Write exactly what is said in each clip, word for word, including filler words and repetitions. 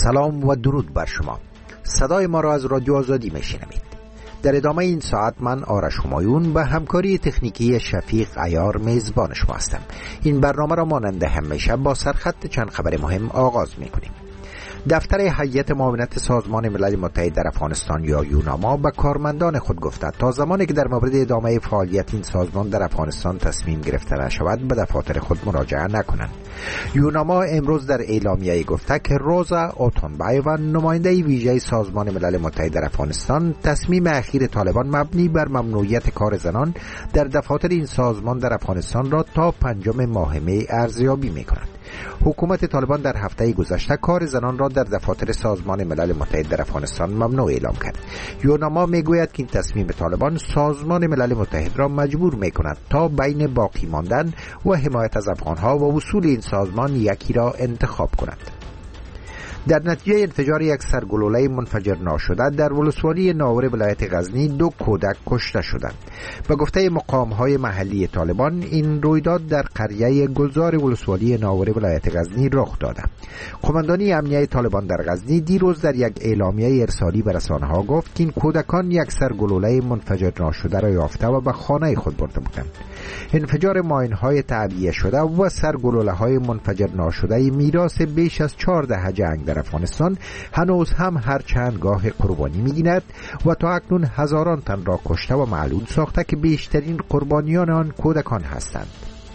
سلام و درود بر شما. صدای ما را از رادیو آزادی میشنوید. در ادامه این ساعت من آرش همایون به همکاری تکنیکی شفیق عیار میزبان شما هستم. این برنامه را مانند همیشه با سرخط چند خبر مهم آغاز میکنیم. دفتر هیئت معاونت سازمان ملل متحد در افغانستان یا یوناما به کارمندان خود گفته تا زمانی که در مورد ادامه فعالیت این سازمان در افغانستان تصمیم گرفته نشود به دفاتر خود مراجعه نکنند. یوناما امروز در اعلامیه گفته که روزا اوتونبای و نماینده ویژه سازمان ملل متحد در افغانستان تصمیم اخیر طالبان مبنی بر ممنوعیت کار زنان در دفاتر این سازمان در افغانستان را تا پنجم ماه می ارزیابی می‌کند. حکومت طالبان در هفته گذشته کار زنان را در دفاتر سازمان ملل متحد در افغانستان ممنوع اعلام کرد. یوناما میگوید که این تصمیم طالبان سازمان ملل متحد را مجبور میکند تا بین باقی ماندن و حمایت از افغانها و وصول این سازمان یکی را انتخاب کند. در نتیجه انفجار یک سرگلوله منفجر ناشده در ولسوالی ناور ولایت غزنی دو کودک کشته شدند. به گفته مقام‌های محلی طالبان این رویداد در قریه گلزار ولسوالی ناور ولایت غزنی رخ داده. قماندانی امنیه طالبان در غزنی دیروز در یک اعلامیه ارسالی به رسانه‌ها گفت که این کودکان یک سرگلوله منفجر ناشده را یافته و به خانه خود برده بودند. انفجار ماین‌های تعبیه شده و سرگلوله‌های منفجر ناشده میراث بیش از چهار دهه جنگ در افغانستان هنوز هم هر چند گاه قربانی می‌گیرد و تا اکنون هزاران تن را کشته و معلول ساخته که بیشترین قربانیان آن کودکان هستند.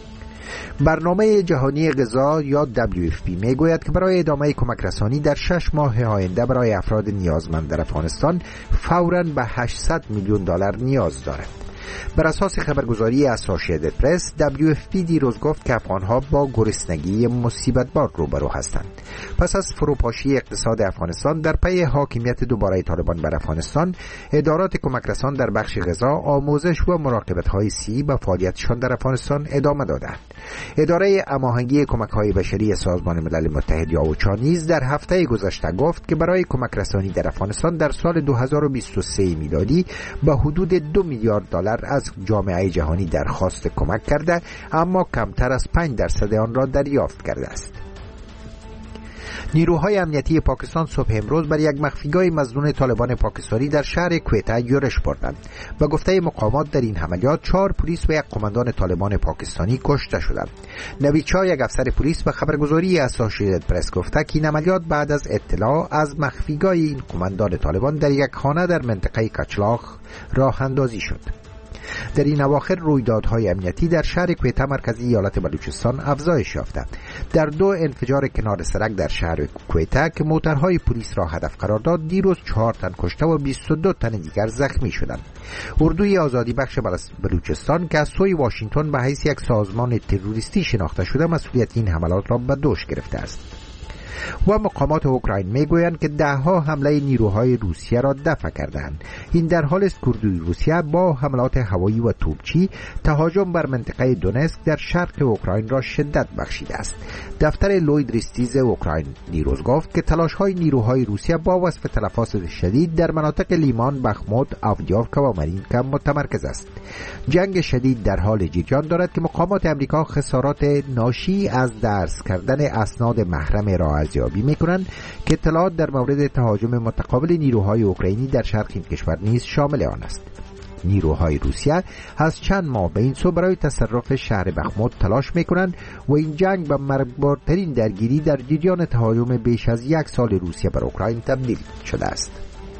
برنامه جهانی غذا یا دبلیو اف پی میگوید که برای ادامه کمک رسانی در شش ماه آینده برای افراد نیازمند در افغانستان فوراً به هشتصد میلیون دلار نیاز دارد. بر اساس خبرگزاری اسوسییتد پرس، دبلیو اف پی دیروز گفت که افغانها با گرسنگی مصیبت‌بار روبرو هستند. پس از فروپاشی اقتصاد افغانستان در پی حاکمیت دوباره طالبان بر افغانستان، ادارات کمک رسان در بخش غذا، آموزش و مراقبت‌های صحی به فعالیتشان در افغانستان ادامه دادند. اداره هماهنگی کمک‌های بشری سازمان ملل متحد یا اوچا نیز در هفته گذشته گفت که برای کمک رسانی در افغانستان در سال دو هزار و بیست و سه میلادی به حدود دو میلیارد دلار از جامعه جهانی درخواست کمک کرده، اما کمتر از پنج درصد آن را دریافت کرده است. نیروهای امنیتی پاکستان صبح امروز بر یک مخفیگاه مظنون طالبان پاکستانی در شهر کویته یورش بردند. به گفته مقامات در این عملیات چهار پلیس و یک قماندان طالبان پاکستانی کشته شدند. نوید شاه، یک افسر پلیس، به خبرگزاری اسوسییتد پرس گفته که این عملیات بعد از اطلاع از مخفیگاه این قماندان طالبان در یک خانه در منطقه کچلاخ راه اندازی شد. در این اواخر رویدادهای امنیتی در شهر کویته مرکزی ایالت بلوچستان افزایش یافته. در دو انفجار کنار سرک در شهر کویته که موترهای پلیس را هدف قرار داد، دیروز چهار تن کشته و بیست و دو تن دیگر زخمی شدند. اردوی آزادی بخش بلوچستان که از سوی واشنگتن به حیث یک سازمان تروریستی شناخته شده مسئولیت این حملات را به دوش گرفته است. و مقامات اوکراین میگویند که ده ها حمله نیروهای روسیه را دفع کردند. این در حال است که اردوی روسیه با حملات هوایی و توپچی تهاجم بر منطقه دونسک در شرق اوکراین را شدت بخشیده است. دفتر لوید ریستیز اوکراین دیروز گفت که تلاش‌های نیروهای روسیه با وصف تلفات شدید در مناطق لیمان، بخموت، آودیوفکا و مارینکا متمرکز است. جنگ شدید در حال جریان دارد که مقامات امریکا خسارات ناشی از درس کردن اسناد محرم را ارزیابی می‌کنند که اطلاعات در مورد تهاجم متقابل نیروهای اوکراینی در شرق این کشور نیز شامل آن است. نیروهای روسیه از چند ماه به این سو برای تصرف شهر بخموت تلاش می‌کنند و این جنگ به مرگبارترین درگیری در جریان تهاجم بیش از یک سال روسیه بر اوکراین تبدیل شده است.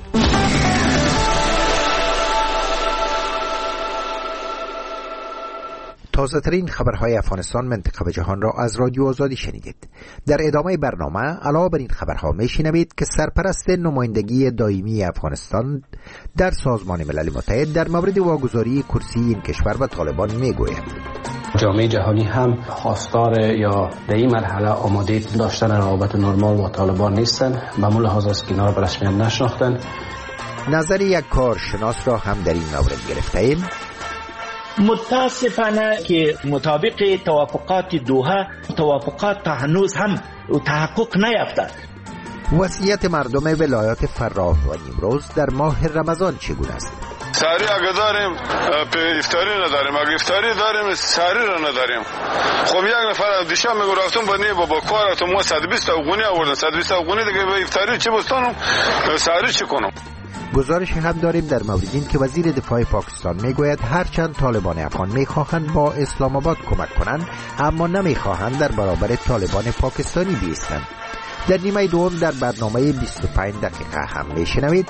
تازه ترین خبرهای افغانستان، منطقه و جهان را از رادیو آزادی شنیدید. در ادامه برنامه علاوه بر این خبرها میشنوید که سرپرست نمایندگی دائمی افغانستان در سازمان ملل متحد در مورد واگذاری کرسی این کشور به طالبان میگوید. جامعه جهانی هم خواستار یا در این مرحله آماده داشتن روابط نرمال با طالبان نیستن، به همون لحاظ است که اینا را به رسمیت نشناختن. نظر یک کارشناس را هم در این مورد گرفته ایم. متاسفانه که مطابق توافقات دوحه توافقات تا هنوز هم تحقق نیافته. وضعیت مردم ولایات فراه و نیمروز در ماه رمضان چگونه است؟ سحری اگه داریم افطاری نداریم، اگه افطاری داریم سحری را نداریم. خب یک نفر دیشب میگو رفتم با نی بابا کار تو ما صد و بیست افغانی آوردن، صد و بیست افغانی دیگه به افطاری چه بستانم سحری چی کنم؟ گزارش هم داریم در مورد این که وزیر دفاع پاکستان میگوید هرچند طالبان افغان میخواهند با اسلام آباد کمک کنند اما نمیخواهند در برابر طالبان پاکستانی بایستند. در نیمه دوم در برنامه بیست و پنج دقیقه هم میشنوید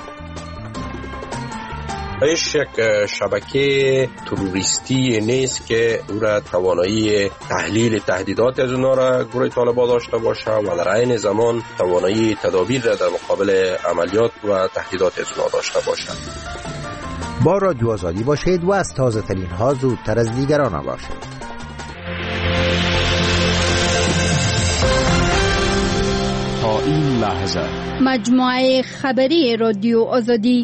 هیچ یک شبکه تروریستی نیست که او را توانایی تحلیل تهدیدات از اونا را گروه طالبان داشته باشه و در عین زمان توانایی تدابیر را در مقابل عملیات و تهدیدات از اونا داشته باشه. با رادیو آزادی باشید و از تازه ترین ها زودتر از دیگران باشید. تا این لحظه مجموعه خبری رادیو آزادی.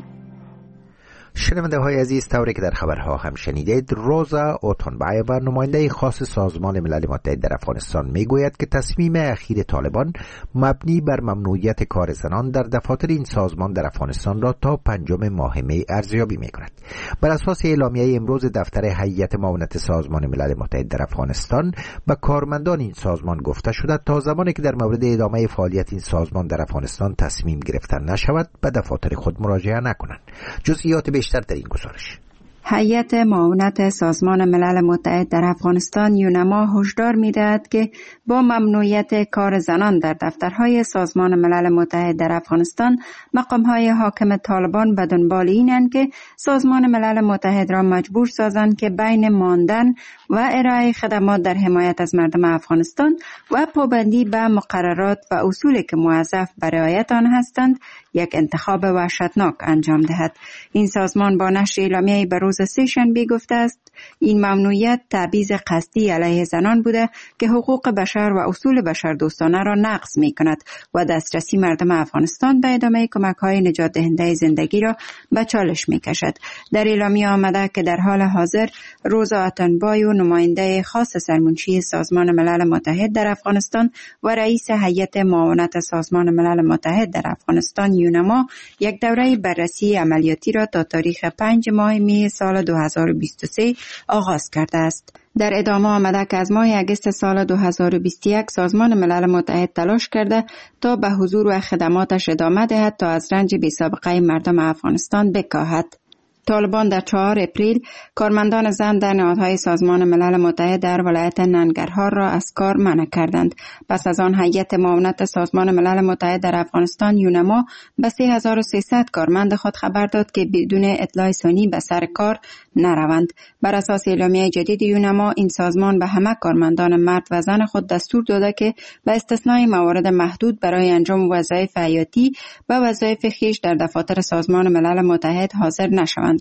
شنونده های عزیز، طوری که در خبرها هم شنیدید، روزا اوتونبایووا نماینده خاص سازمان ملل متحد در افغانستان میگوید که تصمیم اخیر طالبان مبنی بر ممنوعیت کار زنان در دفاتر این سازمان در افغانستان را تا پنجم ماه می ارزیابی میکند. بر اساس اعلامیه امروز دفتر هیئت معاونت سازمان ملل متحد در افغانستان به کارمندان این سازمان گفته شده تا زمانی که در مورد ادامه فعالیت این سازمان در افغانستان تصمیم گرفتن نشود به دفاتر خود مراجعه نکنند. جزئیات بیشتر در این گزارش. هیئت معاونت سازمان ملل متحد در افغانستان یونما هشدار می‌دهد که با ممنوعیت کار زنان در دفترهای سازمان ملل متحد در افغانستان مقام‌های حاکم طالبان به دنبال اینند که سازمان ملل متحد را مجبور سازند که بین ماندن و ارائه خدمات در حمایت از مردم افغانستان و پابندی به مقررات و اصولی که موظف به رعایت آن هستند یک انتخاب وحشتناک انجام دهد. این سازمان با نشر اعلامیه‌ای به روز سه‌شنبه گفته است این ممنوعیت تبعیض قصدی علیه زنان بوده که حقوق بشر و اصول بشردوستانه را نقض می‌کند و دسترسی مردم افغانستان به ادامه کمک‌های نجات دهنده زندگی را به چالش می‌کشد. در اعلامیه آمده که در حال حاضر روزا اوتونبایووا نماینده خاص سرمنشی سازمان ملل متحد در افغانستان و رئیس هیئت معاونت سازمان ملل متحد در افغانستان یونما یک دوره بررسی عملیاتی را تا تاریخ پنج ماه می سال دو هزار و بیست و سه آغاز کرده است. در ادامه آمده که از ماه اگست سال دو هزار و بیست و یک سازمان ملل متحد تلاش کرده تا به حضور و خدماتش ادامه دهد تا از رنج بی‌سابقه مردم افغانستان بکاهد. طالبان در چهار اپریل کارمندان زن در نهادهای سازمان ملل متحد در ولایت ننگرهار را از کار منع کردند. پس از آن هیئت معاونت سازمان ملل متحد در افغانستان یونما به سه هزار و سیصد کارمند خود خبر داد که بدون اطلاع ثانی به سر کار نروند. بر اساس اعلامیه جدید یونما این سازمان به همه کارمندان مرد و زن خود دستور داده که به استثنای موارد محدود برای انجام وظایف حیاتی و وظایف خویش در دفاتر سازمان ملل متحد حاضر نشوند.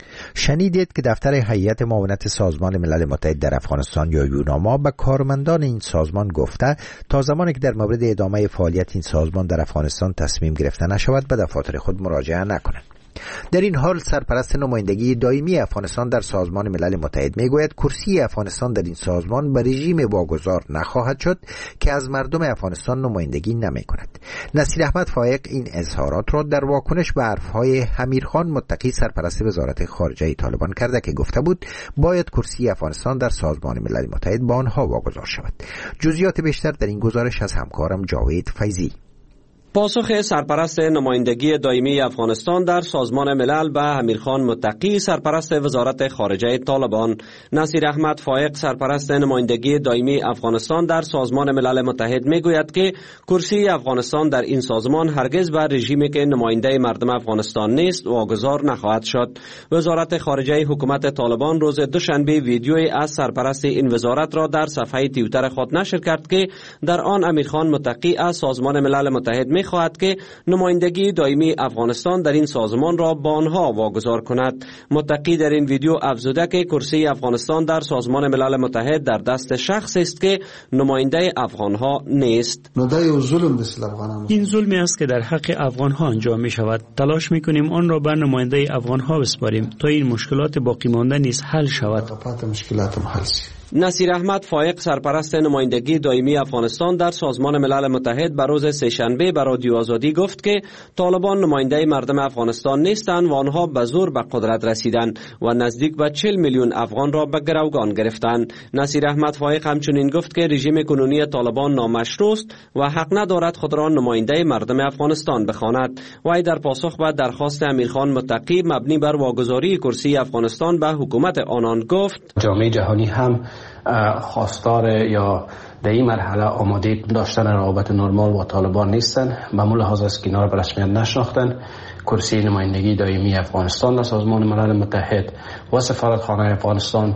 شنیدید که دفتر هیئت معاونت سازمان ملل متحد در افغانستان یا یونما به کارمندان این سازمان گفته تا زمانی که در مورد ادامه فعالیت این سازمان در افغانستان تصمیم گرفته نشود به دفاتر خود مراجعه نکنند. در این حال سرپرست نمایندگی دائمی افغانستان در سازمان ملل متحد میگوید کرسی افغانستان در این سازمان به رژیم واگذار نخواهد شد که از مردم افغانستان نمایندگی نمی کند. نصیر احمد فایق این اظهارات را در واکنش به حرفهای امیرخان متقی سرپرست وزارت خارجه طالبان کرده که گفته بود باید کرسی افغانستان در سازمان ملل متحد به آنها واگذار شود. جزئیات بیشتر در این گزارش از همکارم جاوید فیضی. پاسخ سرپرست نمایندگی دائمی افغانستان در سازمان ملل به امیرخان متقی سرپرست وزارت خارجه طالبان. نصیر احمد فایق سرپرست نمایندگی دائمی افغانستان در سازمان ملل متحد میگوید که کرسی افغانستان در این سازمان هرگز به رژیمی که نماینده مردم افغانستان نیست واگذار نخواهد شد. وزارت خارجه حکومت طالبان روز دوشنبه ویدیویی از سرپرست این وزارت را در صفحه توییتر خود نشر کرد که در آن امیرخان متقی از سازمان ملل متحد می خواهد که نمایندگی دائمی افغانستان در این سازمان را با آنها واگذار کند. متقی در این ویدیو افزوده که کرسی افغانستان در سازمان ملل متحد در دست شخصی است که نماینده افغانها نیست. این ظلمی است که در حق افغانها انجام می شود. تلاش می کنیم آن را به نماینده افغانها بسپاریم تا این مشکلات باقی مانده نیز حل شود. نصیر احمد فایق سرپرست نمایندگی دائمی افغانستان در سازمان ملل متحد بر روز سه‌شنبه به رادیو آزادی گفت که طالبان نماینده مردم افغانستان نیستند و آنها به زور به قدرت رسیدند و نزدیک به چهل میلیون افغان را به گروگان گرفتند. نصیر احمد فایق همچنین گفت که رژیم کنونی طالبان نامشروع است و حق ندارد خود را نماینده مردم افغانستان بخواند. وی در پاسخ به درخواست امیرخان متقی مبنی بر واگذاری کرسی افغانستان به حکومت آنان گفت جامعه جهانی هم خواستار یا در این مرحله آماده داشتن روابط نرمال با طالبان نیستن. به همون لحاظ است که اینا را به رسمیت نشناختن. کرسی نمایندگی دائمی افغانستان در سازمان ملل متحد و سفارتخانه افغانستان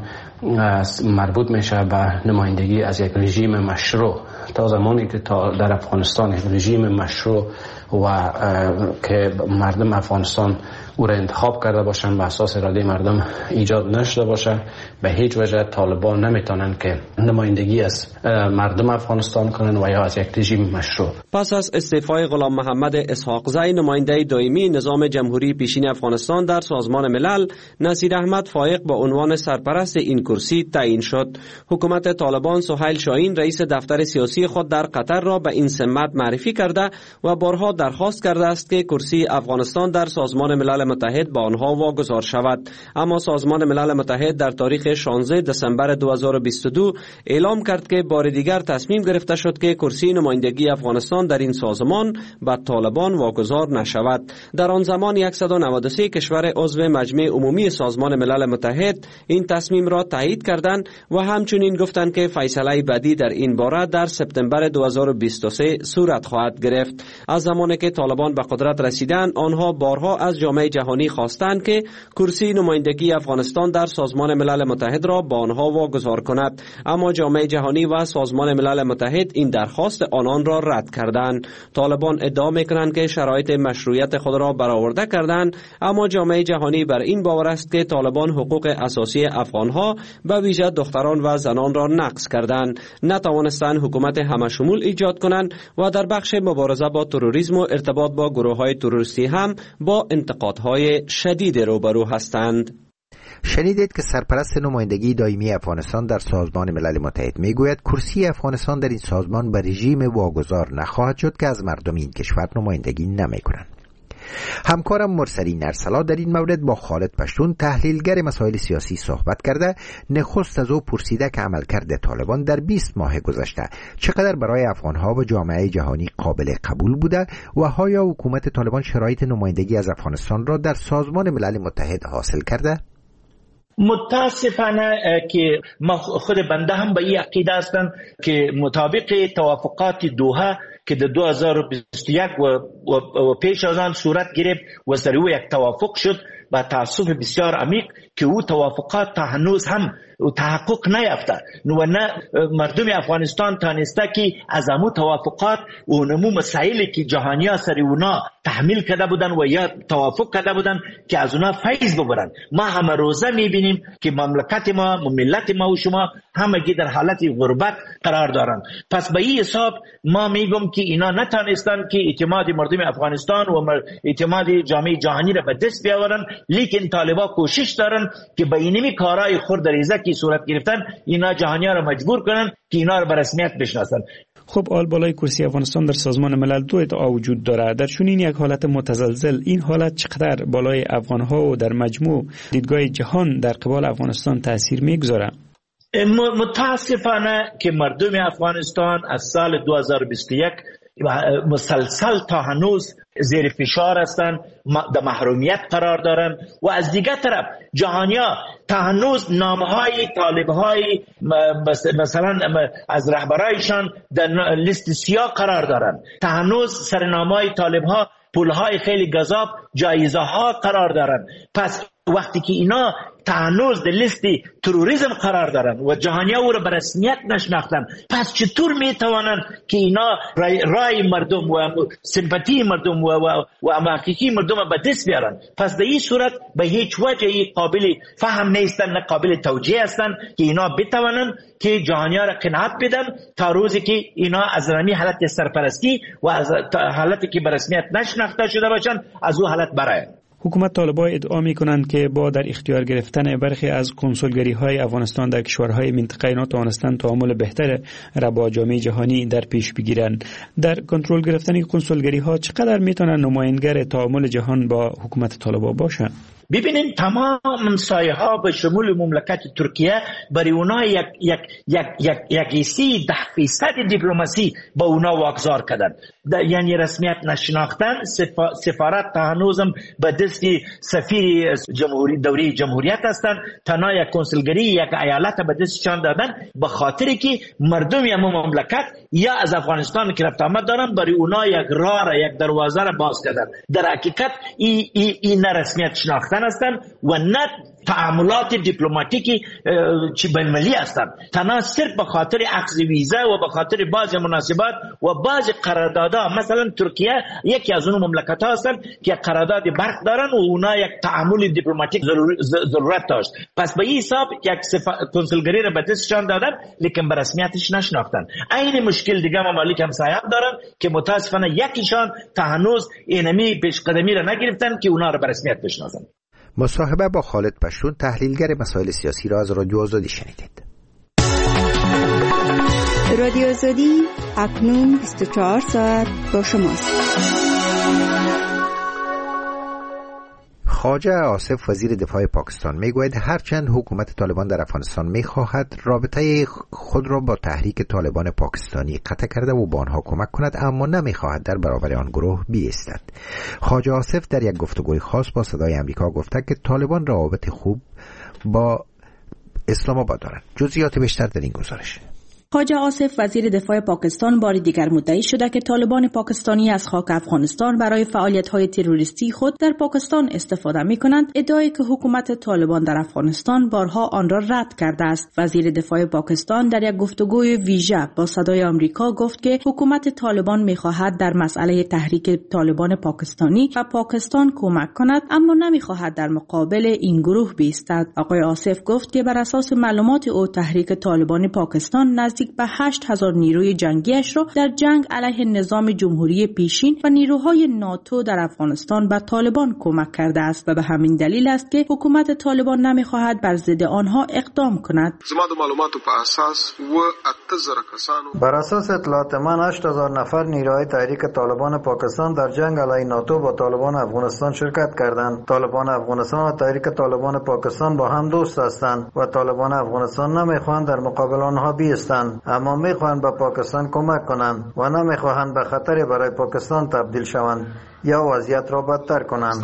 مربوط میشه به نمایندگی از یک رژیم مشروع. تا زمانی که در افغانستان یک رژیم مشروع و که مردم افغانستان او را انتخاب کرده باشن به اساس اراده مردم ایجاد نشده باشه، به هیچ وجه طالبان نمیتونن که نمایندگی از مردم افغانستان کنن و یا از یک رژیم مشروع. پس از استعفای غلام محمد اسحاقزی نماینده دائمی نظام جمهوری پیشین افغانستان در سازمان ملل، نصیر احمد فایق با عنوان سرپرست این کرسی تعیین شد. حکومت طالبان سهیل شاهین رئیس دفتر سیاسی خود در قطر را به این سمت معرفی کرده و بارها درخواست کرده است که کرسی افغانستان در سازمان ملل متحد با آنها واگذار شود، اما سازمان ملل متحد در تاریخ شانزده دسامبر دو هزار و بیست و دو اعلام کرد که بار دیگر تصمیم گرفته شد که کرسی نمایندگی افغانستان در این سازمان به طالبان واگذار نشود. در آن زمان صد و نود و سه کشور عضو مجمع عمومی سازمان ملل متحد این تصمیم را تایید کردند و همچنین گفتند که فیصله بعدی در این باره در سپتامبر دو هزار و بیست و سه صورت خواهد گرفت. از زمانی که طالبان به قدرت رسیدند، آنها بارها از جامعه جهانی خواستند که کرسی نمایندگی افغانستان در سازمان ملل متحد را با آنها واگذار کند، اما جامعه جهانی و سازمان ملل متحد این درخواست آنان را رد کردند. طالبان ادعا میکنند که شرایط مشروعیت خود را برآورده کردند، اما جامعه جهانی بر این باور است که طالبان حقوق اساسی افغانها به ویژه دختران و زنان را نقض کردند، نتوانستند حکومت همشمول ایجاد کنند و در بخش مبارزه با تروریسم و ارتباط با گروه‌های تروریستی هم با انتقادهای شدید روبرو هستند. شنیدید که سرپرست نمایندگی دائمی افغانستان در سازمان ملل متحد میگوید کرسی افغانستان در این سازمان به رژیم واگذار نخواهد شد که از مردم این کشور نمایندگی نمیکنند. همکارم مرسلین ارسلا در این مورد با خالد پشتون تحلیلگر مسائل سیاسی صحبت کرده. نخست از او پرسیده که عملکرد طالبان در بیست ماه گذشته چقدر برای افغانها و جامعه جهانی قابل قبول بوده و آیا حکومت طالبان شرایط نمایندگی از افغانستان را در سازمان ملل متحد حاصل کرده؟ متاسفانه که ما خود بنده هم به این عقیده هستم که مطابق توافقات دوحه که در دو هزار و بیست و یک و, و, و پیش از آن صورت گرفت و سر او یک توافق شد، با تأسف بسیار عمیق که او توافقات تا هنوز هم تحقق نیافته و نه مردم افغانستان تانسته که از امو توافقات و نمو مسائلی که جهانی ها سر اونا تحمیل کرده بودن و یا توافق کرده بودن که از اونا فیض ببرن. ما همه روزه میبینیم که مملکت ما ملت ما و شما همگی در حالت غربت قرار دارن. پس به این حساب ما میگم که اینا نتانستن که اعتماد مردم افغانستان و اعتماد جامعه جهانی را به دست بیاورن، لیکن طالبا کوشش دارن که به اینمی کارهای خردریزه که صورت گرفتن اینا جهانی ها را مجبور کنن که اینا را به رسمیت بشناسن. خب آل بالای کرسی افغانستان در سازمان ملل دو ادعا وجود داره. در چنین یک حالت متزلزل این حالت چقدر بالای افغانها و در مجموع دیدگاه جهان در قبال افغانستان تاثیر میگذاره؟ متاسفانه که مردم افغانستان از سال دو هزار و بیست و یک مسلسل تا هنوز زیر فشار هستند، در محرومیت قرار دارند و از دیگر طرف جهانیا تا هنوز نامهای طالبهای مثلا از رهبرایشان در لیست سیاه قرار دارند، تا هنوز سرنامهای طالبها پولهای خیلی گذاب جایزه ها قرار دارند. پس وقتی که اینا تا هنوز در لیست تروریسم قرار دارن و جهانیا او را به رسمیت نشناختن، پس چطور میتوانند که اینا رای, رای مردم و سمپاتی مردم و و, و حقیقی مردم به دست بیارن؟ پس در این صورت به هیچ وجه قابل فهم نیستن، نه قابل توجیه هستن که اینا بتوانند که جهانیا را قناعت بدن تا روزی که اینا از رمی حالت سرپرستی و از حالتی که به رسمیت نشناخته شده باشن از او حالت برآیند. حکومت طالبان ادعا می‌کنند که با در اختیار گرفتن برخی از کنسولگری‌های افغانستان در کشورهای منطقه ناتوانستند تعامل بهتر را با جامعه جهانی در پیش بگیرند. در کنترل گرفتن کنسولگری‌ها چقدر می‌توانند نماینگر تعامل جهان با حکومت طالبان باشند؟ ببینین تمام سایه ها به شمول مملکت ترکیه برای اونا یک یک یک یک یک سی ده فیصد دیپلماسی با اونا واگذار کردن، یعنی رسمیت نشناختن. سفارت تا هنوزم به دست سفیر جمهوری دوره جمهوریت هستند، تنها یک کنسولگری یک ایالت به دستشان دادن به خاطر که مردم یا مملکت یا از افغانستان که رفت آمد دارن، برای اونا یک راه را یک دروازه را باز کردن. در حقیقت این ای, ای نه رسمیت شناختن هستند و نه تعاملات دیپلماتیکی چی بین‌المللی هستند، تنها صرف به خاطر اخذ ویزا و به خاطر بعض مناسبات و بعض قراردادها. مثلا ترکیه یکی از اون مملکت ها هستند که قرارداد برق دارن و اونا یک تعامل دیپلماتیک ضرورت داشت، پس به این حساب یک کنسولگری را به دستشان دادن لیکن به رسمیتش نشناختن. این مشکل دیگه ممالک همسایه هم دارن که متاسفانه یکیشان تا هنوز اینمی پیش قدمی را نگرفتن که اونا را به رسمیت بشناسن. مصاحبه با خالد پشتون، تحلیلگر مسائل سیاسی را از رادیو آزادی شنیدید. رادیو آزادی اکنون بیست و چهار ساعت با شماست. خواجه آصف وزیر دفاع پاکستان میگوید هرچند حکومت طالبان در افغانستان میخواهد رابطه خود را با تحریک طالبان پاکستانی قطع کرده و با آنها کمک کند، اما نمیخواهد در برابر آن گروه بایستد. خواجه آصف در یک گفتگوی خاص با صدای آمریکا گفته که طالبان روابط خوب با اسلام آباد دارند. جزئیات بیشتر در این گزارش. خواجه آصف وزیر دفاع پاکستان بار دیگر مدعی شده که طالبان پاکستانی از خاک افغانستان برای فعالیت‌های تروریستی خود در پاکستان استفاده می‌کنند، ادعای که حکومت طالبان در افغانستان بارها آن را رد کرده است. وزیر دفاع پاکستان در یک گفتگوی ویژه با صدای آمریکا گفت که حکومت طالبان می‌خواهد در مسئله تحریک طالبان پاکستانی و پاکستان کمک کند، اما نمی‌خواهد در مقابل این گروه بایستد. آقای آصف گفت که بر اساس معلومات او تحریک طالبان پاکستان نزدیک به هشت هزار نیروی جنگیش را در جنگ علیه نظام جمهوری پیشین و نیروهای ناتو در افغانستان به طالبان کمک کرده است و به همین دلیل است که حکومت طالبان نمیخواهد بر ضد آنها اقدام کند. بر اساس اطلاعات من هشت هزار نفر نیروهای تحریک طالبان پاکستان در جنگ علیه ناتو با طالبان افغانستان شرکت کردند. طالبان افغانستان و تحریک طالبان پاکستان با هم دوست هستند و طالبان افغانستان نمیخواهند در مقابل آنها بایستند، اما میخواهند به پاکستان کمک کنند و نمیخواهند به خطری برای پاکستان تبدیل شوند یا وضعیت را بدتر کنند.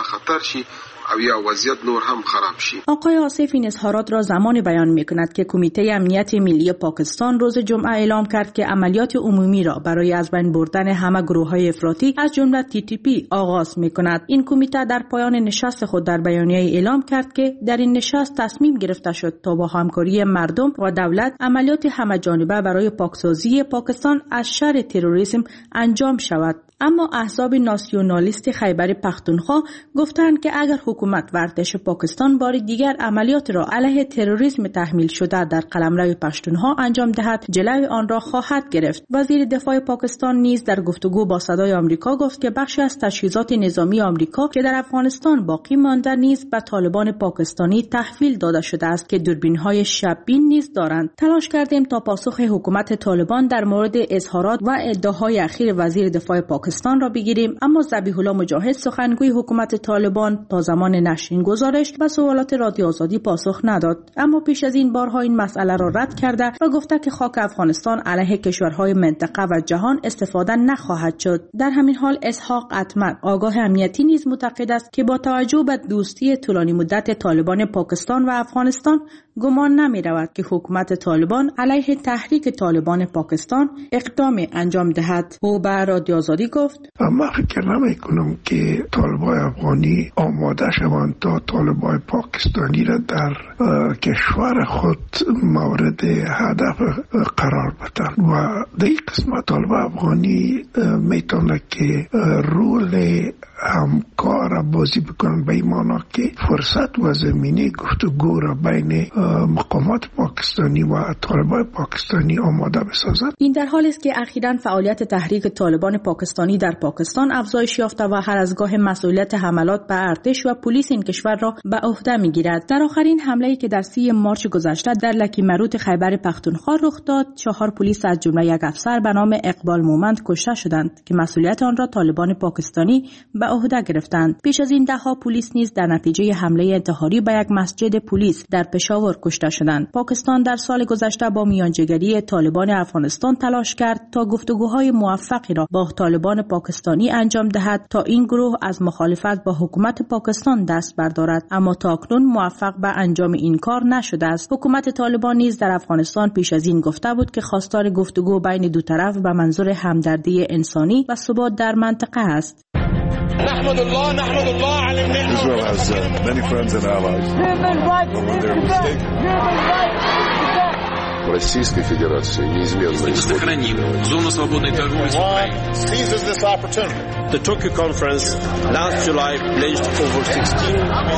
آقای آصف این اظهارات را زمان بیان می‌کند که کمیته امنیت ملی پاکستان روز جمعه اعلام کرد که عملیات عمومی را برای از بین بردن همه گروه‌های افراطی از جمله تی تی پی آغاز می‌کند. این کمیته در پایان نشست خود در بیانیه اعلام کرد که در این نشست تصمیم گرفته شد تا با همکاری مردم و دولت عملیات همه‌جانبه برای پاکسازی پاکستان از شر تروریسم انجام شود. اما احزاب ناسیونالیست خیبر پختونخوا گفتند که اگر حکومت و ارتش پاکستان بار دیگر عملیات را علیه تروریسم تحمیل شده در قلمرو پشتونها انجام دهد، جلوی آن را خواهد گرفت. وزیر دفاع پاکستان نیز در گفتگو با صدای آمریکا گفت که بخشی از تجهیزات نظامی آمریکا که در افغانستان باقی مانده نیز به طالبان پاکستانی تحویل داده شده است که دوربین‌های شب‌بین نیز دارند. تلاش کردیم تا پاسخ حکومت طالبان در مورد اظهارات و ادعاهای اخیر وزیر دفاع پاکستان پاکستان را بگیریم، اما ذبیح الله مجاهد سخنگوی حکومت طالبان تا زمان نشر این گزارش به سوالات رادیو آزادی پاسخ نداد، اما پیش از این بارها این مسئله را رد کرده و گفته که خاک افغانستان علیه کشورهای منطقه و جهان استفاده نخواهد شد. در همین حال اسحاق اتمر آگاه امنیتی نیز معتقد است که با توجه به دوستی طولانی مدت طالبان پاکستان و افغانستان گمان نمی رود که حکومت طالبان علیه تحریک طالبان پاکستان اقدام انجام دهد. او به رادیو آزادی گفت: من فکر نمی کنم که طالبان افغانی آماده شوند تا طالبان پاکستانی را در کشور خود مورد هدف قرار بدن و در این قسمت طالبان افغانی میتونه که رول همکار بازی بکنن به این معنا که فرصت و زمینه گفتگو را بین مقامات پاکستانی و طالبان پاکستانی آماده بسازد. این در حالی است که اخیراً فعالیت تحریک طالبان پاکستانی در پاکستان افزایش یافته و هر از گاه مسئولیت حملات به ارتش و پلیس این کشور را به عهده میگیرد. در آخرین حمله‌ای که در سی مارچ گذشته در لکی مروت خیبر پختونخوا رخ داد، چهار پلیس از جمله یک افسر به نام اقبال مومند کشته شدند که مسئولیت آن را طالبان پاکستانی به عهده گرفتند. پیش از این دهها پلیس نیز در نتیجه حمله انتحاری به یک مسجد پلیس در پشاور کشته شدند. پاکستان در سال گذشته با میانجیگری طالبان افغانستان تلاش کرد تا گفتگوهای موفقی را با طالبان پاکستانی انجام دهد تا این گروه از مخالفت با حکومت پاکستان دست بردارد، اما تاکنون موفق به انجام این کار نشده است. حکومت طالبان نیز در افغانستان پیش از این گفته بود که خواستار گفتگو بین دو طرف به منظور همدردی انسانی و ثبات در منطقه است. نحمد الله نحمد الله على Israel has uh, many friends and allies. Российской Федерации неизменно сохраним зону свободной торговли с Украиной. Seizes this opportunity. The Tokyo conference last July pledged over sixteen.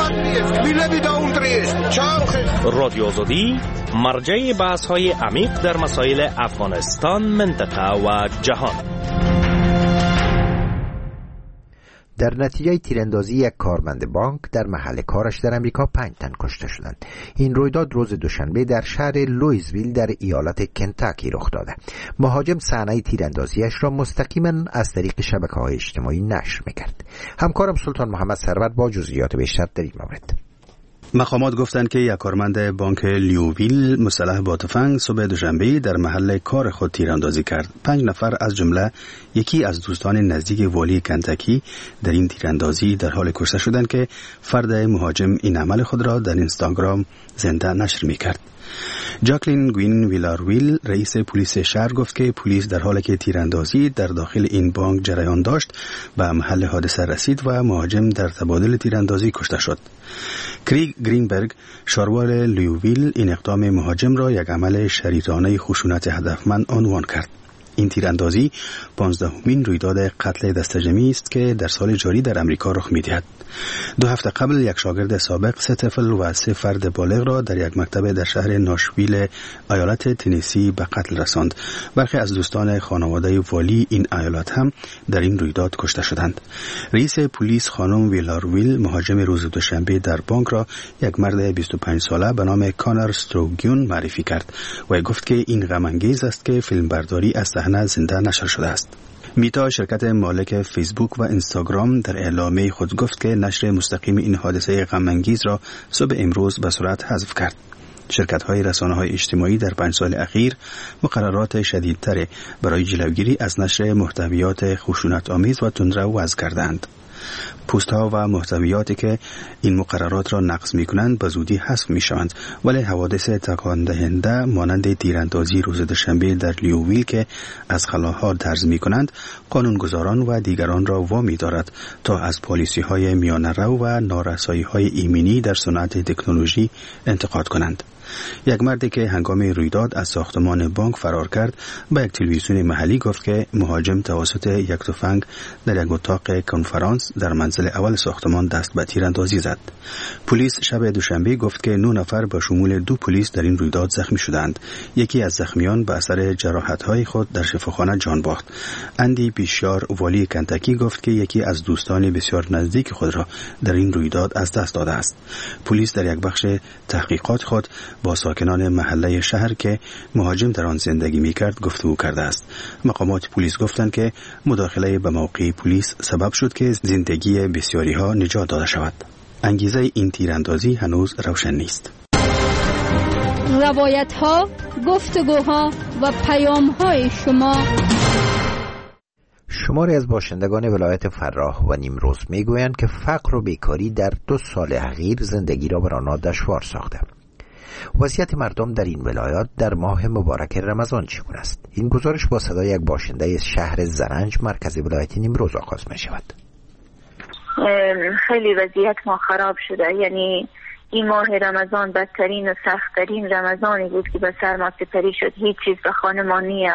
رادیو آزادی مرجع بحث‌های عمیق در مسائل افغانستان، منطقه و جهان. در نتیجه تیراندازی یک کارمند بانک در محل کارش در امریکا پنج تن کشته شدند. این رویداد روز دوشنبه در شهر لوئیسویل در ایالت کنتاکی رخ داده. مهاجم صحنه تیراندازیش را مستقیما از طریق شبکه‌های اجتماعی نشر می‌کرد. همکارم سلطان محمد سرور با جزئیات بیشتر در این مورد. مقامات گفتند که یک کارمند بانک لیوویل مسلح با تفنگ صبح دوشنبه در محل کار خود تیراندازی کرد. پنج نفر از جمله یکی از دوستان نزدیک والی کنتاکی در این تیراندازی در حال کشته شدند که فرد مهاجم این عمل خود را در اینستاگرام زنده نشر می‌کرد. جاکلین گوین ویلارویل رئیس پلیس شهر گفت که پلیس در حالی که تیراندازی در داخل این بانک جریان داشت به محل حادثه رسید و مهاجم در تبادل تیراندازی کشته شد. کریگ گرینبرگ شاروار لیوویل این اقدام مهاجم را یک عمل شریطانه خشونت هدفمند عنوان کرد. این تیراندازی پانزدهمین رویداد قتل دستجمعی است که در سال جاری در امریکا رخ می‌دهد. دو هفته قبل یک شاگرد سابق سه طفل و سه فرد بالغ را در یک مکتب در شهر ناشویل ایالت تنسی به قتل رساند. برخی از دوستان خانواده والی این ایالت هم در این رویداد کشته شدند. رئیس پلیس خانم ویلارویل مهاجم روز دوشنبه در بانک را یک مرد بیست و پنج ساله به نام کانر ستروگیون معرفی کرد و گفت که این غم انگیز است که فیلمبرداری از صحنه زنده نشر شده است. میتا شرکت مالک فیسبوک و اینستاگرام در اعلامیه خود گفت که نشر مستقیم این حادثه غم انگیز را صبح امروز به سرعت حذف کرد. شرکت‌های رسانه‌های اجتماعی در پنج سال اخیر مقررات شدیدتر برای جلوگیری از نشر محتویات خشونت‌آمیز و تندرو وضع کردند. پست‌ها و محتویاتی که این مقررات را نقض می‌کنند به زودی حذف می‌شوند، ولی حوادث تکان دهنده مانند تیراندازی روز دوشنبه در لیوویل که از خلاها درز می‌کنند قانونگذاران و دیگران را وامی دارد تا از پالیسی‌های میانه‌رو و نارسایی‌های ایمنی در صنعت تکنولوژی انتقاد کنند. یک مردی که هنگام رویداد از ساختمان بانک فرار کرد به یک تلویزیون محلی گفت که مهاجم توسط یک تفنگ در یک اتاق کنفرانس در منزل اول ساختمان دست به تیراندازی زد. پلیس شب دوشنبه گفت که نه نفر به شمول دو پلیس در این رویداد زخمی شدند. یکی از زخمیان به اثر جراحت‌های خود در شفاخانه جان باخت. اندی پیشیار والی کنتاکی گفت که یکی از دوستان بسیار نزدیک خود را در این رویداد از دست داده است. پلیس در یک بخش تحقیقات خود با ساکنان محله شهر که مهاجم در آن زندگی می‌کرد گفتگو کرده است. مقامات پلیس گفتند که مداخله به موقع پلیس سبب شد که زندگی بسیاری‌ها نجات داده شود. انگیزه این تیراندازی هنوز روشن نیست. روایت‌ها، گفتگوها و پیام‌های شما. شماری از باشندگان ولایت فراه و نیمروز میگویند که فقر و بیکاری در دو سال اخیر زندگی را بر آنها دشوار ساخته. وضعیت مردم در این ولایات در ماه مبارک رمضان چگونه است؟ این گزارش با صدای یک باشنده شهر زرنج مرکز ولایت نیمروز آغاز می شود. خیلی وضعیت ما خراب شده، یعنی این ماه رمضان بدترین و سختترین رمضانی بود که به سر ما سپری شد. هیچ چیز به خانه ما نیه.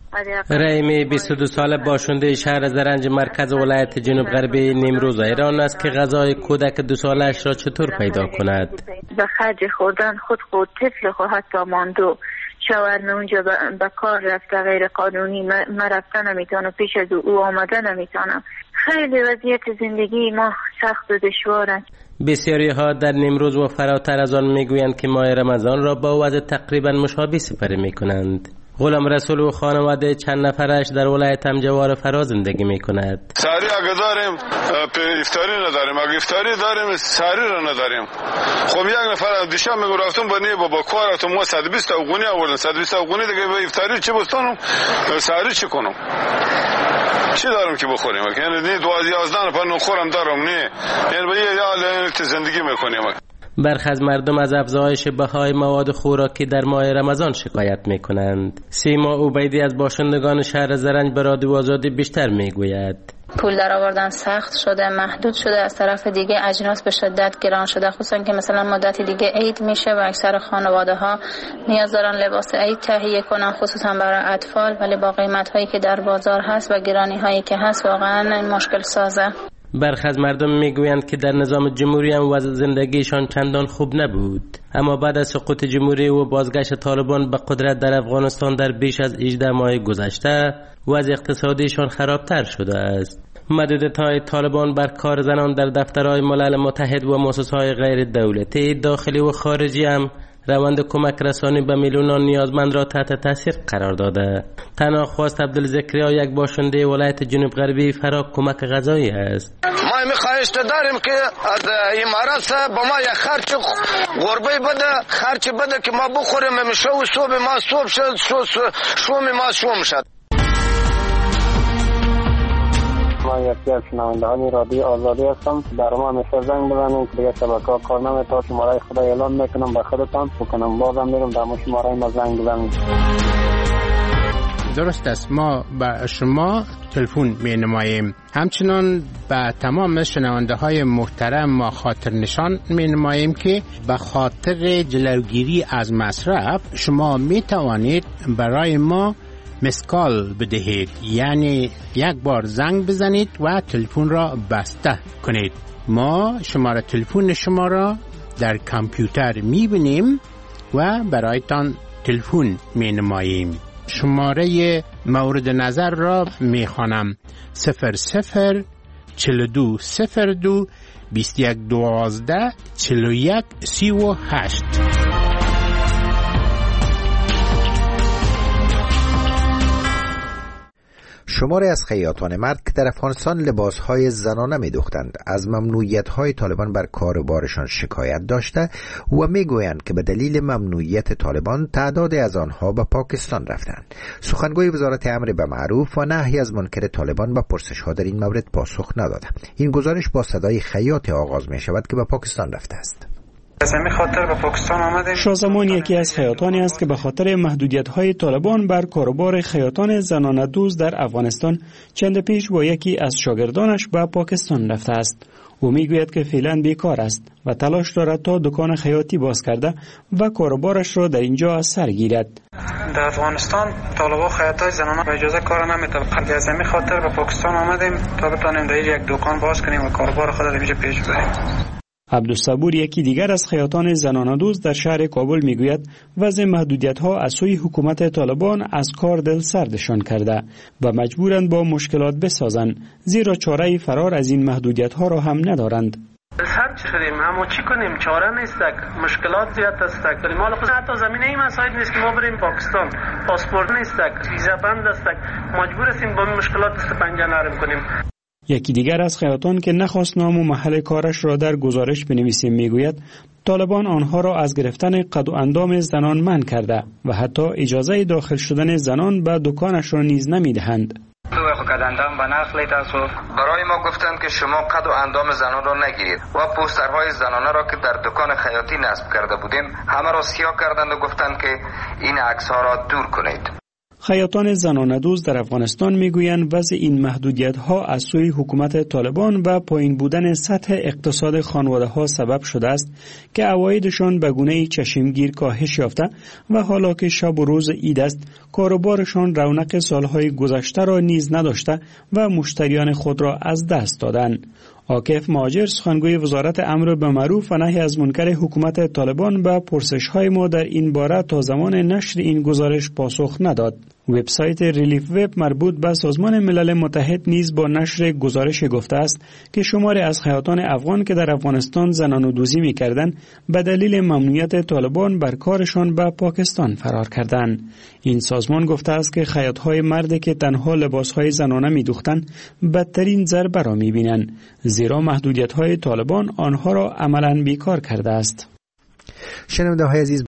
رحیمی بیست و دو ساله باشنده شهر زرنج مرکز ولایت جنوب غربی نیمروز ایران است که غذای کودک دو سالش را چطور پیدا کند. به خرج خوردن خود خود طفل خود حتی ماندو شاورم اونجا به کار رفته غیر قانونی ما رفته نمیتونم، پیش از او آمده نمیتونم. خیلی وضعیت زندگی ما سخت و دشوار است. بسیاری ها در نیمروز و فراتر از آن میگویند که ماه رمضان را با وضع تقریبا مشابه سپری میکنند. غلام رسول و خانواده چند نفرش در ولایت همجوار فرا زندگی میکند. ساری اگه داریم افطاری نداریم، اگه افطاری داریم ساری را نداریم. خب یک نفر دیشب میگو رفتم با نی بابا کار رفتم ما صد و بیست افغانی آوردن، صد و بیست افغانی دیگه به افطاری چی بستانم؟ ساری چی کنم؟ چی دارم که بخوریم؟ یعنی نی دو از یازده نفر نخورم دارم نی. یعنی به یه حال زندگی میکنیم. برخی از مردم از افزایش بهای مواد خوراکی در ماه رمضان شکایت میکنند. سیما عبیدی از باشندگان شهر زرنج به رادیو آزادی بیشتر میگوید. پول در آوردن سخت شده، محدود شده، از طرف دیگه اجناس به شدت گران شده، خصوصا که مثلا مدت دیگه عید میشه و اکثر خانواده ها نیاز دارن لباس عید تهیه کنن، خصوصا برای اطفال، ولی با قیمت هایی که در بازار هست و گرانی هایی که هست واقعا مشکل سازه. برخی از مردم میگویند که در نظام جمهوری هم وضع زندگیشان چندان خوب نبود، اما بعد از سقوط جمهوری و بازگشت طالبان به قدرت در افغانستان در بیش از هجده ماه گذشته وضع اقتصادیشان خرابتر شده است. محدودیت‌های طالبان بر کار زنان در دفترهای ملل متحد و مؤسسه‌های غیر دولتی داخلی و خارجی هم روند کمک رسانی به میلیونان نیازمند را تحت تاثیر قرار داده. تنها خواست عبدالذکریا یک باشنده ولایت جنوب غربی فرا کمک غذایی است. ما می‌خواهیم داریم که از امارات با ما یک خرچ غربه بده، خرچ بده که ما بخوریم، میشه و صبح ما صبح شد، شوم ما شوم شد. ما یکی از شنوندگان رادیو آزادی هستم. در ما همیشه زنگ بزنیم که دیگه شبکه‌ها کار نمی‌کنه، شماره خدا اعلام میکنم به خودتان بکنم، بازم میرم در شماره ما زنگ بزنیم. درست است، ما به شما تلفن می نماییم. همچنان به تمام شنونده های محترم ما خاطر نشان می نماییم که به خاطر جلوگیری از مصرف شما می توانید برای ما مسکال بدهید، یعنی یک بار زنگ بزنید و تلفن را بسته کنید. ما شماره تلفن شما را در کامپیوتر می بینیم و برایتان تلفن می نماییم. شماره مورد نظر را می خوانم: صفر صفر چل دو صفر دو بیست یک دوازده چل و یک سی و هشت. شماری از خیاطان مرد که در افغانستان لباسهای زنانه می دوختند از ممنوعیت‌های طالبان بر کار و بارشان شکایت داشته و می گویند که به دلیل ممنوعیت طالبان تعداد از آنها به پاکستان رفتند. سخنگوی وزارت امر به معروف و نهی از منکر طالبان به پرسش‌ها در این مورد پاسخ نداده. این گزارش با صدای خیاط آغاز می شود که به پاکستان رفته است. شازمان یکی از خیاطانی است که به خاطر محدودیت‌های طالبان بر کاروبار خیاطان زنانه دوز در افغانستان چند پیش با یکی از شاگردانش به پاکستان رفته است. او میگوید که فعلا بیکار است و تلاش دارد تا دکان خیاطی باز کرده و کاروبارش را در اینجا از سر گیرد. در افغانستان طالبان خیاطای زنانه به اجازه کار نمیده. از همین خاطر به پاکستان آمدیم تا بتانیم در یک دکان باز کنیم و کاروبار خود را اینجا پیش ببریم. عبدالصبور یکی دیگر از خیاطان زنانه دوز در شهر کابل میگوید وضع محدودیت‌ها از سوی حکومت طالبان از کار دل سردشان کرده و مجبورند با مشکلات بسازند، زیرا چاره فرار از این محدودیت‌ها را هم ندارند. سر شدیم اما چی کنیم؟ چاره نیستک، مشکلات زیاد استک. مال خود حتی زمینه ای مسائل نیست که ما بریم پاکستان، پاسپورت نیستک، ویزا بند استک، مجبور هستیم با مشکلات است پنجه نرم کنیم. یکی دیگر از خیاطان که نخواست نام و محل کارش را در گزارش بنویسیم میگوید طالبان آنها را از گرفتن قد و اندام زنان منع کرده و حتی اجازه داخل شدن زنان به دکانش را نیز نمیدهند. برای ما گفتند که شما قد و اندام زنان را نگیرید و پوسترهای زنانه را که در دکان خیاطی نصب کرده بودیم همه را سیاه کردند و گفتند که این عکس‌ها را دور کنید. خیاطان زنانه دوز در افغانستان میگویند وضع این محدودیت ها از سوی حکومت طالبان و پایین بودن سطح اقتصاد خانواده ها سبب شده است که عوایدشان به گونه چشمگیر کاهش یافته و حالا که شب و روز عید است کاروبارشان رونق سالهای گذشته را نیز نداشته و مشتریان خود را از دست دادند. عاکف مهاجر سخنگوی وزارت امر به معروف و نهی از منکر حکومت طالبان به پرسش‌های ما در این باره تا زمان نشر این گزارش پاسخ نداد. وبسایت ریلیف وب مربوط به سازمان ملل متحد نیز با نشر گزارش گفته است که شماری از خیاطان افغان که در افغانستان زنانه‌دوزی می‌کردند به دلیل ممنوعیت طالبان بر کارشان به پاکستان فرار کردند. این سازمان گفته است که خیاط‌های مردی که تنها لباس‌های زنانه می‌دوختند بدترین ضربه را می‌بینند، زیرا محدودیت‌های طالبان آنها را عملاً بیکار کرده است. شنونده‌های عزیز